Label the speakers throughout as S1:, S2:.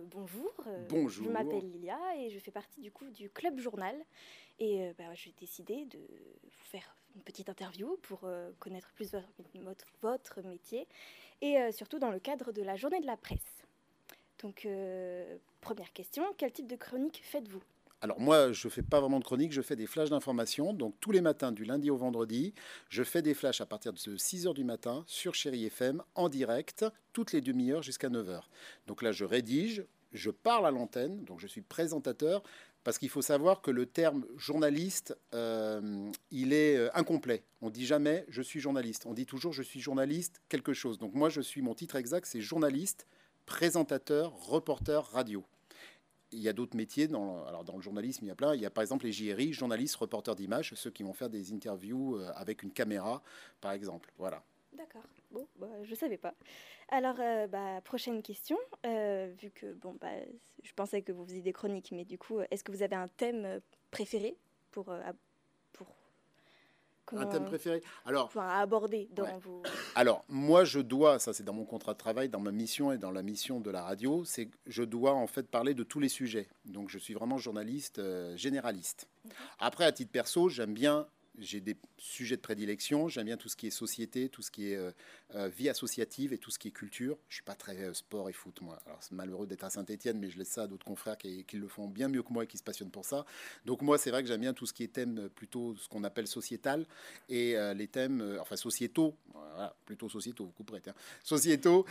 S1: bonjour, je
S2: Bonjour.
S1: m'appelle Lilia et je fais partie du coup du Club Journal. Et j'ai décidé de vous faire une petite interview pour connaître plus votre métier et surtout dans le cadre de la journée de la presse. Donc, première question, quel type de chronique faites-vous?
S2: Alors moi, je ne fais pas vraiment de chronique, je fais des flashs d'information. Donc tous les matins, du lundi au vendredi, je fais des flashs à partir de 6 heures du matin sur Chéri FM, en direct, toutes les demi-heures jusqu'à 9 heures. Donc là, je rédige, je parle à l'antenne, donc je suis présentateur, parce qu'il faut savoir que le terme journaliste, il est incomplet. On dit jamais je suis journaliste, on dit toujours je suis journaliste quelque chose. Donc moi, mon titre exact, c'est journaliste, présentateur, reporter radio. Il y a d'autres métiers, alors dans le journalisme, il y a plein. Il y a par exemple les JRI, journalistes, reporters d'images, ceux qui vont faire des interviews avec une caméra, par exemple. Voilà.
S1: D'accord, bon, je savais pas. Alors, prochaine question, vu que, je pensais que vous faisiez des chroniques, mais du coup, est-ce que vous avez un thème préféré pour, pour
S2: Un thème
S1: comment,
S2: préféré? Alors,
S1: enfin, à aborder
S2: ouais.
S1: dans vos...
S2: Alors, moi, je dois, ça c'est dans mon contrat de travail, dans ma mission et dans la mission de la radio, c'est que je dois en fait parler de tous les sujets. Donc, je suis vraiment journaliste généraliste. Après, à titre perso, j'ai des sujets de prédilection. J'aime bien tout ce qui est société, tout ce qui est vie associative et tout ce qui est culture. Je suis pas très sport et foot, moi. Alors, c'est malheureux d'être à Saint-Étienne, mais je laisse ça à d'autres confrères qui le font bien mieux que moi et qui se passionnent pour ça. Donc, moi, c'est vrai que j'aime bien tout ce qui est thème plutôt ce qu'on appelle sociétal et les thèmes, enfin, sociétaux. Voilà, plutôt sociétaux, vous couperez, tiens. Sociétaux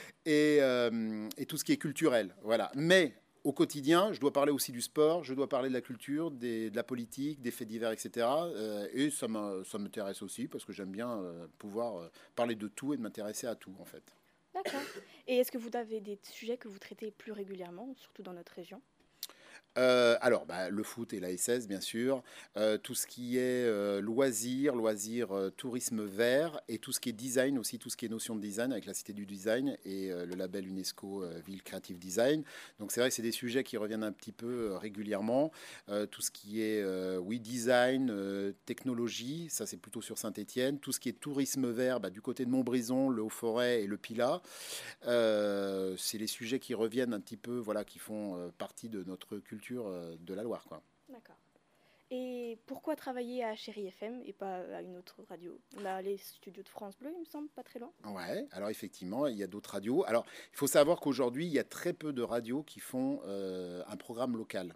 S2: et tout ce qui est culturel. Voilà. Mais au quotidien, je dois parler aussi du sport, je dois parler de la culture, de la politique, des faits divers, etc. Et ça m'intéresse aussi parce que j'aime bien pouvoir parler de tout et de m'intéresser à tout, en fait.
S1: D'accord. Et est-ce que vous avez des sujets que vous traitez plus régulièrement, surtout dans notre région?
S2: Alors, le foot et la SS, bien sûr. Tout ce qui est loisirs, tourisme vert et tout ce qui est design aussi, tout ce qui est notion de design avec la Cité du Design et le label UNESCO Ville Creative Design. Donc, c'est vrai que c'est des sujets qui reviennent un petit peu régulièrement. Tout ce qui est, oui, design, technologie, ça c'est plutôt sur Saint-Étienne. Tout ce qui est tourisme vert, du côté de Montbrison, le Haut-Forêt et le Pilat. C'est les sujets qui reviennent un petit peu, voilà, qui font partie de notre culture de la Loire, quoi.
S1: D'accord. Et pourquoi travailler à Chéri FM et pas à une autre radio? On a les studios de France Bleu, il me semble, pas très loin.
S2: Ouais, alors effectivement, il y a d'autres radios. Alors, il faut savoir qu'aujourd'hui, il y a très peu de radios qui font un programme local.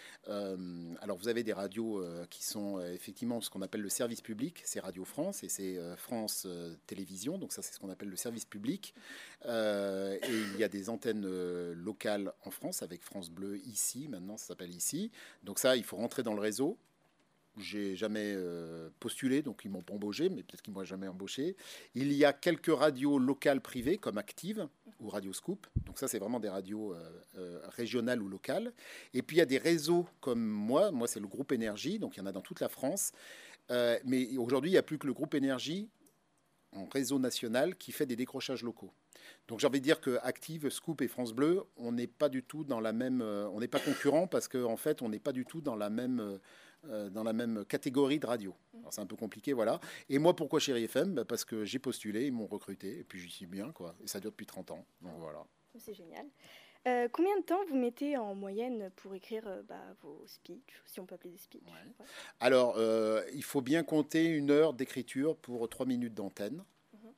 S2: Alors, vous avez des radios qui sont effectivement ce qu'on appelle le service public, c'est Radio France et c'est France Télévisions, donc ça, c'est ce qu'on appelle le service public. Et il y a des antennes locales en France avec France Bleu ici, maintenant ça s'appelle ici. Donc ça, il faut rentrer dans le réseau. J'ai jamais postulé, donc ils m'ont pas embauché, mais peut-être qu'ils m'ont jamais embauché. Il y a quelques radios locales privées comme Active ou Radio Scoop. Donc ça, c'est vraiment des radios régionales ou locales. Et puis il y a des réseaux comme moi. Moi, c'est le groupe Énergie, donc il y en a dans toute la France. Mais aujourd'hui, il n'y a plus que le groupe Énergie en réseau national qui fait des décrochages locaux. Donc j'ai envie de dire que Active, Scoop et France Bleu, on n'est pas du tout dans la même, on n'est pas concurrents parce qu'en fait on n'est pas du tout dans la même catégorie de radio. Alors c'est un peu compliqué, voilà. Et moi pourquoi Chéri FM? Parce que j'ai postulé, ils m'ont recruté et puis j'y suis bien, quoi. Et ça dure depuis 30 ans, donc voilà.
S1: C'est génial. Combien de temps vous mettez en moyenne pour écrire vos speeches, si on peut appeler des speeches?
S2: Ouais.
S1: Ouais.
S2: Alors il faut bien compter 1 heure d'écriture pour 3 minutes d'antenne.
S1: Mhm.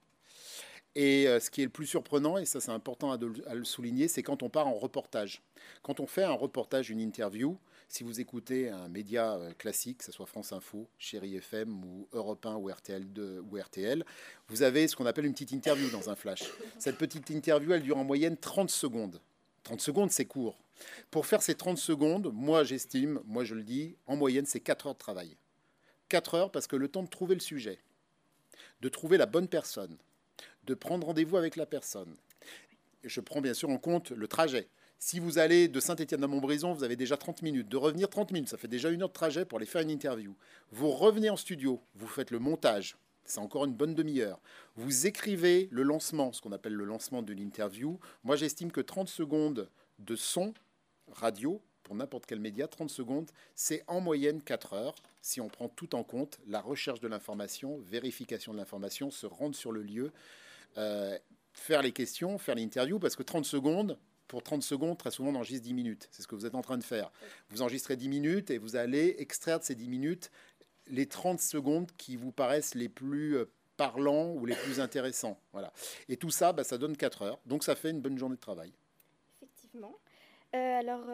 S2: Et ce qui est le plus surprenant, et ça c'est important à le souligner, c'est quand on part en reportage. Quand on fait un reportage, une interview, si vous écoutez un média classique, que ce soit France Info, Chéri FM ou Europe 1 ou RTL2 ou RTL, vous avez ce qu'on appelle une petite interview dans un flash. Cette petite interview, elle dure en moyenne 30 secondes. 30 secondes, c'est court. Pour faire ces 30 secondes, moi j'estime, moi je le dis, en moyenne c'est 4 heures de travail. 4 heures parce que le temps de trouver le sujet, de trouver la bonne personne, de prendre rendez-vous avec la personne. Je prends bien sûr en compte le trajet. Si vous allez de Saint-Étienne à Montbrison, vous avez déjà 30 minutes. De revenir 30 minutes, ça fait déjà 1 heure de trajet pour aller faire une interview. Vous revenez en studio, vous faites le montage, c'est encore une bonne demi-heure. Vous écrivez le lancement, ce qu'on appelle le lancement d'une interview. Moi, j'estime que 30 secondes de son radio, pour n'importe quel média, 30 secondes, c'est en moyenne 4 heures. Si on prend tout en compte, la recherche de l'information, vérification de l'information, se rendre sur le lieu, faire les questions, faire l'interview, parce que 30 secondes, pour 30 secondes, très souvent, on enregistre 10 minutes. C'est ce que vous êtes en train de faire. Vous enregistrez 10 minutes et vous allez extraire de ces 10 minutes les 30 secondes qui vous paraissent les plus parlants ou les plus intéressants. Voilà. Et tout ça, ça donne 4 heures. Donc, ça fait une bonne journée de travail.
S1: Effectivement. Alors,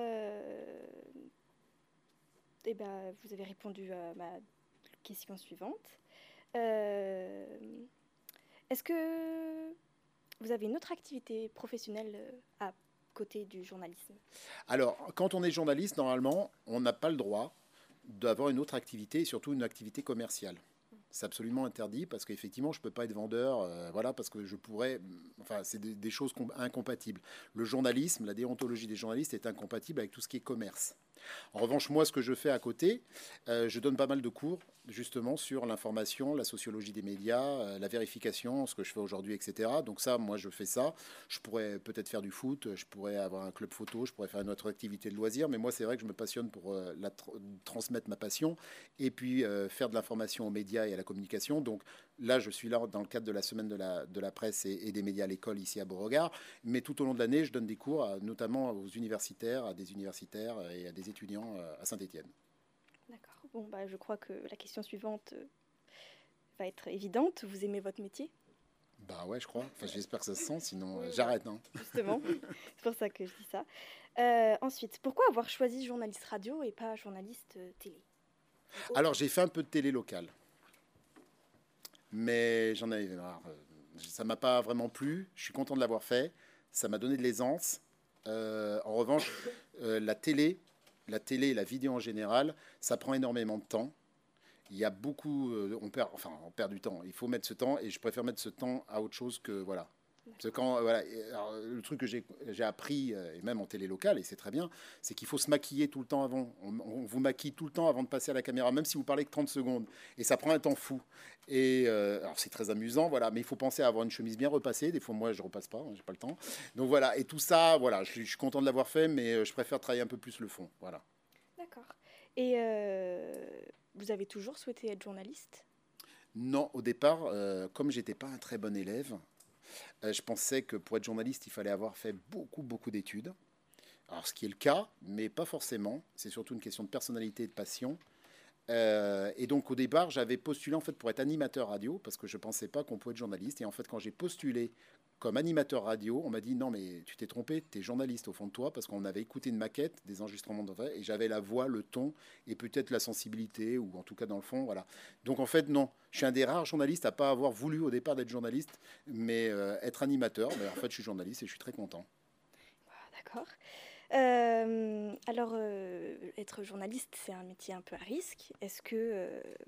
S1: vous avez répondu à ma question suivante. Est-ce que vous avez une autre activité professionnelle à côté du journalisme?
S2: Alors, quand on est journaliste, normalement, on n'a pas le droit d'avoir une autre activité, et surtout une activité commerciale. C'est absolument interdit parce qu'effectivement, je ne peux pas être vendeur, voilà, parce que je pourrais... Enfin, c'est des choses incompatibles. Le journalisme, la déontologie des journalistes est incompatible avec tout ce qui est commerce. En revanche, moi, ce que je fais à côté, je donne pas mal de cours, justement, sur l'information, la sociologie des médias, la vérification, ce que je fais aujourd'hui, etc. Donc ça, moi, je fais ça. Je pourrais peut-être faire du foot, je pourrais avoir un club photo, je pourrais faire une autre activité de loisir, mais moi, c'est vrai que je me passionne pour transmettre ma passion et puis faire de l'information aux médias et à la communication. Donc là, je suis là dans le cadre de la semaine de la presse et des médias à l'école ici à Beauregard. Mais tout au long de l'année, je donne des cours, notamment aux universitaires, à des universitaires et à des étudiants à Saint-Étienne.
S1: D'accord. Bon, je crois que la question suivante va être évidente. Vous aimez votre métier?
S2: Bah ouais, je crois. Enfin, j'espère que ça se sent, sinon j'arrête. Hein.
S1: Justement, c'est pour ça que je dis ça. Ensuite, pourquoi avoir choisi journaliste radio et pas journaliste télé?
S2: Alors, j'ai fait un peu de télé locale. Mais j'en avais marre. Ça m'a pas vraiment plu. Je suis content de l'avoir fait. Ça m'a donné de l'aisance. En revanche, la télé et la vidéo en général, ça prend énormément de temps. Il y a beaucoup, on perd du temps. Il faut mettre ce temps et je préfère mettre ce temps à autre chose que voilà. Parce que alors, le truc que j'ai appris, et même en télé locale, et c'est très bien, c'est qu'il faut se maquiller tout le temps avant. On vous maquille tout le temps avant de passer à la caméra, même si vous parlez que 30 secondes. Et ça prend un temps fou. Et alors c'est très amusant, voilà, mais il faut penser à avoir une chemise bien repassée. Des fois, moi, je repasse pas, hein, j'ai pas le temps. Donc voilà, et tout ça, voilà, je suis content de l'avoir fait, mais je préfère travailler un peu plus le fond. Voilà.
S1: D'accord. Et vous avez toujours souhaité être journaliste?
S2: Non, au départ, comme j'étais pas un très bon élève, je pensais que pour être journaliste, il fallait avoir fait beaucoup d'études. Alors, ce qui est le cas, mais pas forcément. C'est surtout une question de personnalité et de passion. Et donc, au départ, j'avais postulé en fait pour être animateur radio parce que je ne pensais pas qu'on pouvait être journaliste. Et en fait, quand j'ai postulé comme animateur radio, on m'a dit non, mais tu t'es trompé, tu es journaliste au fond de toi parce qu'on avait écouté une maquette, des enregistrements de vrai, et j'avais la voix, le ton et peut-être la sensibilité ou en tout cas dans le fond, voilà. Donc en fait, non, je suis un des rares journalistes à pas avoir voulu au départ d'être journaliste, mais être animateur. Mais en fait, je suis journaliste et je suis très content.
S1: D'accord. Alors, être journaliste, c'est un métier un peu à risque. Est-ce que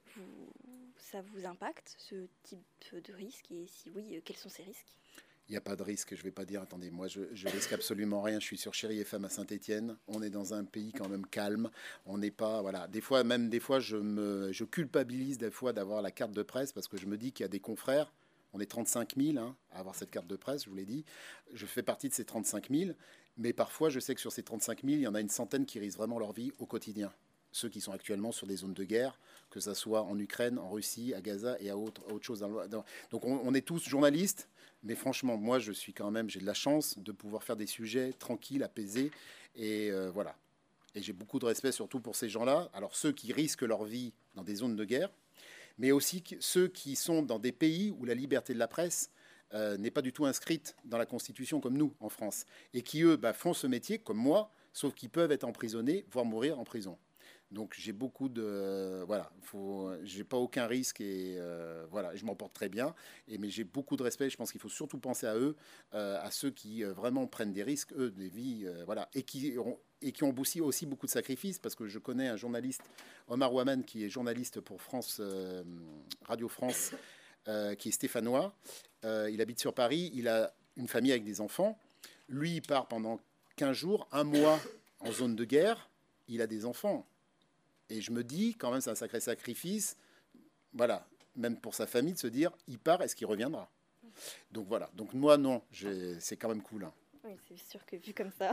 S1: ça vous impacte, ce type de risque? Et si oui, quels sont ces risques?
S2: Il n'y a pas de risque, je ne vais pas dire, attendez, moi je risque absolument rien, je suis sur Chéri FM à Saint-Étienne, on est dans un pays quand même calme, on n'est pas, voilà, des fois je culpabilise des fois d'avoir la carte de presse parce que je me dis qu'il y a des confrères, on est 35 000 hein, à avoir cette carte de presse, je vous l'ai dit, je fais partie de ces 35 000, mais parfois je sais que sur ces 35 000, il y en a une centaine qui risquent vraiment leur vie au quotidien. Ceux qui sont actuellement sur des zones de guerre, que ce soit en Ukraine, en Russie, à Gaza et à autre chose. Donc on est tous journalistes, mais franchement, moi j'ai de la chance de pouvoir faire des sujets tranquilles, apaisés, et voilà. Et j'ai beaucoup de respect surtout pour ces gens-là. Alors ceux qui risquent leur vie dans des zones de guerre, mais aussi ceux qui sont dans des pays où la liberté de la presse n'est pas du tout inscrite dans la Constitution comme nous en France, et qui eux font ce métier comme moi, sauf qu'ils peuvent être emprisonnés, voire mourir en prison. Donc j'ai beaucoup de j'ai pas aucun risque et voilà, je m'en porte très bien. Mais j'ai beaucoup de respect. Je pense qu'il faut surtout penser à eux, à ceux qui vraiment prennent des risques, eux, des vies, voilà, et qui ont aussi beaucoup de sacrifices. Parce que je connais un journaliste, Omar Ouaman, qui est journaliste pour France, Radio France, qui est stéphanois. Il habite sur Paris. Il a une famille avec des enfants. Lui, il part pendant 15 jours, un mois en zone de guerre. Il a des enfants. Et je me dis, quand même, c'est un sacré sacrifice, voilà, même pour sa famille, de se dire, il part, est-ce qu'il reviendra? Donc voilà, donc moi, non, c'est quand même cool. Hein.
S1: Oui, c'est sûr que vu comme ça.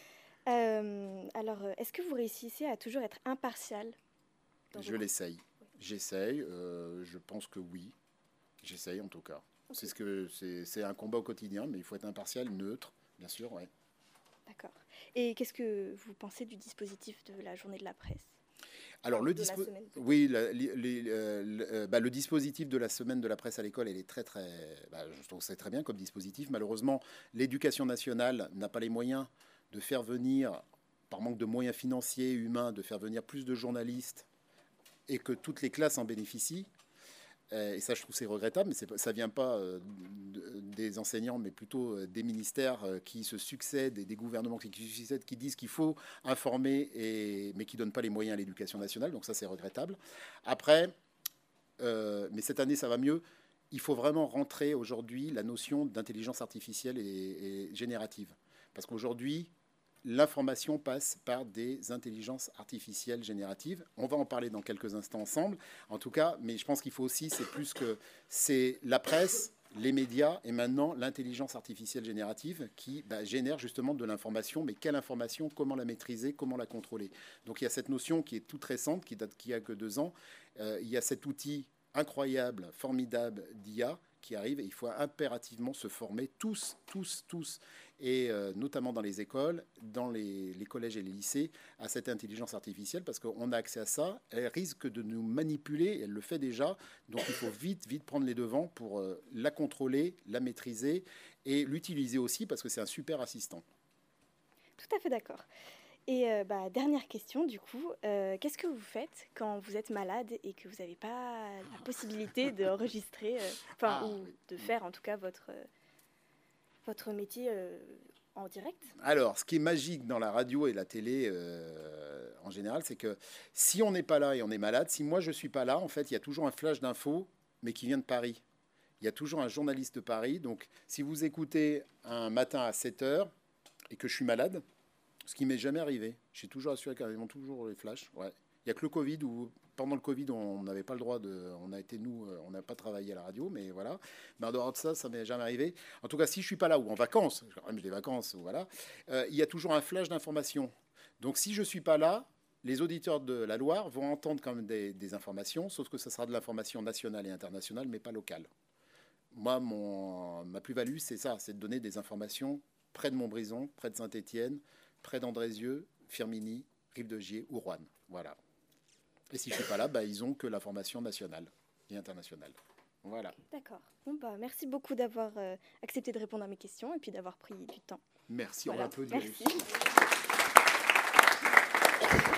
S1: Alors, est-ce que vous réussissez à toujours être impartial?
S2: Je l'essaye. J'essaye, je pense que oui. J'essaye en tout cas. Okay. C'est un combat au quotidien, mais il faut être impartial, neutre, bien sûr, ouais.
S1: D'accord. Et qu'est-ce que vous pensez du dispositif de la journée de la presse?
S2: Alors,
S1: De la semaine.
S2: oui, le dispositif de la semaine de la presse à l'école, elle est très, très. Je trouve que c'est très bien comme dispositif. Malheureusement, l'éducation nationale n'a pas les moyens de faire venir, par manque de moyens financiers, humains, de faire venir plus de journalistes et que toutes les classes en bénéficient. Et ça, je trouve c'est regrettable, mais ça ne vient pas des enseignants, mais plutôt des ministères qui se succèdent et des gouvernements qui se succèdent, qui disent qu'il faut informer, mais qui ne donnent pas les moyens à l'éducation nationale. Donc ça, c'est regrettable. Après, mais cette année, ça va mieux. Il faut vraiment rentrer aujourd'hui la notion d'intelligence artificielle et générative. Parce qu'aujourd'hui, l'information passe par des intelligences artificielles génératives. On va en parler dans quelques instants ensemble, en tout cas, mais je pense qu'il faut aussi, c'est la presse, les médias et maintenant l'intelligence artificielle générative qui génère justement de l'information. Mais quelle information, comment la maîtriser, comment la contrôler? Donc il y a cette notion qui est toute récente, qui a que 2 ans. Il y a cet outil incroyable, formidable d'IA qui arrive et il faut impérativement se former tous, et notamment dans les écoles, dans les collèges et les lycées, à cette intelligence artificielle parce qu'on a accès à ça. Elle risque de nous manipuler, elle le fait déjà, donc il faut vite prendre les devants pour la contrôler, la maîtriser et l'utiliser aussi parce que c'est un super assistant.
S1: Tout à fait d'accord. Et dernière question, du coup, qu'est-ce que vous faites quand vous êtes malade et que vous n'avez pas la possibilité d'enregistrer, ou de faire en tout cas votre métier en direct?
S2: Alors, ce qui est magique dans la radio et la télé en général, c'est que si on n'est pas là et on est malade, si moi je ne suis pas là, en fait, il y a toujours un flash d'infos, mais qui vient de Paris. Il y a toujours un journaliste de Paris. Donc, si vous écoutez un matin à 7 h et que je suis malade, ce qui m'est jamais arrivé. Je suis toujours assuré qu'ils ont toujours les flashs. Ouais. Il n'y a que le Covid où, pendant le Covid, on n'avait pas le droit de. On n'a pas travaillé à la radio, mais voilà. Mais en dehors de ça, ça m'est jamais arrivé. En tout cas, si je suis pas là ou en vacances, j'ai quand même des vacances, voilà, il y a toujours un flash d'information. Donc, si je suis pas là, les auditeurs de la Loire vont entendre quand même des informations, sauf que ça sera de l'information nationale et internationale, mais pas locale. Moi, ma plus-value, c'est ça, c'est de donner des informations près de Montbrison, près de Saint-Étienne, près d'Andrézieux, Firminy, Rive-de-Gier ou Roanne. Voilà. Et si je ne suis pas là, ils n'ont que l'information nationale et internationale. Voilà.
S1: D'accord. Bon, merci beaucoup d'avoir accepté de répondre à mes questions et puis d'avoir pris du temps.
S2: Merci, voilà. On applaudit.
S1: Merci.